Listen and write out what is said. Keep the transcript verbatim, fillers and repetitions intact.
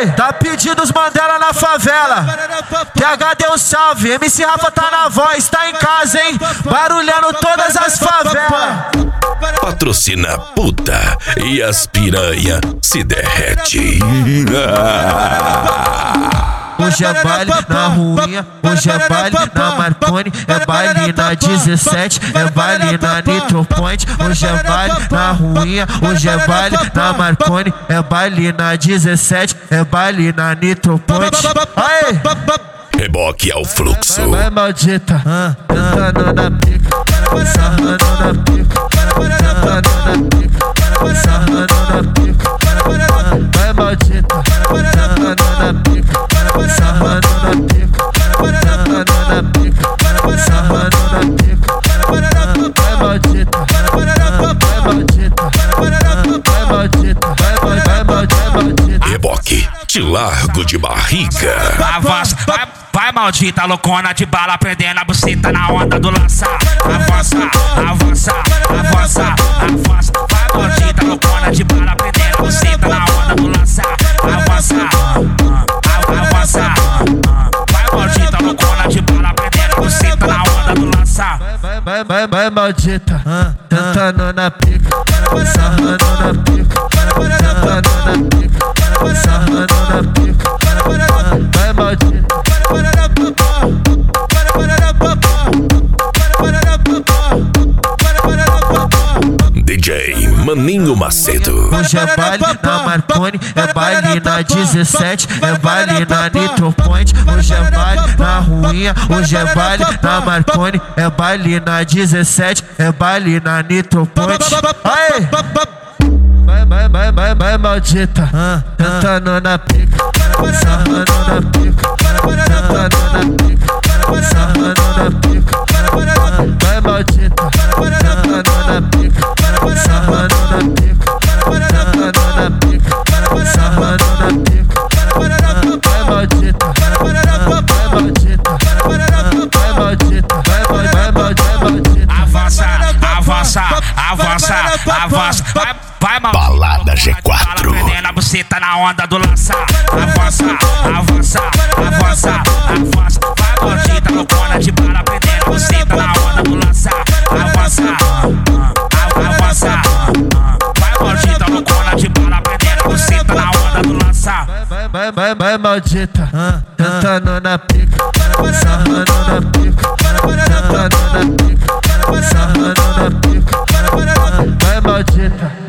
Aê, tá pedindo os Mandela na favela. T H deu um salve, M C Rafa tá na voz, tá em casa, hein? Barulhando todas as favelas. Patrocina puta e as piranha se derrete. Hoje é baile na ruinha, hoje é baile na Marconi, é baile na dezessete, é baile na Nitro Point. Hoje é baile na ruinha, hoje é baile na Marconi, é baile na dezessete, é baile na Nitro Point. Aê! Reboque ao fluxo. Vai maldita, sentando na pica, sarrando na pica, sentando na pica, sarrando na pica. Vai maldita, sentando na pica, sarrando na pica, sentando na pica, sarrando na pica. Vai maldita, vai maldita, vai maldita, vai maldita. Reboque, te largo de barriga. Avança, vai, vai maldita, loucona de bala, prendendo a buceta na onda do lança. Avança, avança, avança, avança. Vai maldita, loucona de bala, prendendo a buceta na onda do lança. Avança, avança, vai maldita, loucona de bala, prendendo a buceta na onda do lança. Vai, vai, vai, vai maldita, tentando na pica, sarrando na pica, tentando na pica, sarrando na pica. Vai maldita. D J Maninho Macedo. Hoje é baile na Marconi, é baile na dezessete, é baile na Nitro Point. Hoje é baile na ruinha, hoje é baile na Marconi, é baile na dezessete, é baile na Nitro Point. Aê! Vai, vai, vai, vai, vai maldita, tentando na pica, sarrando na pica, tentando na pica, sarrando na pica. Vai maldita, tentando na pica, sarrando na pica, tentando na pica, sarrando na pica. Vai maldita, vai maldita, vai maldita, vai maldita. Avança, avança, avança, avança. Vai, vai maldita. Balada G quatro. Prendendo a buceta na onda do lança. Avança, avança, avança, avança. Vai maldita, loucona de bala, prendendo a buceta na onda do lança. Avança, avança, vai maldita, loucona de bala, prendendo a buceta na onda do lança. Vai, vai, vai, vai maldita, tentando na pica, sarrando na pica, tentando na pica, sarrando na pica. Vai maldita.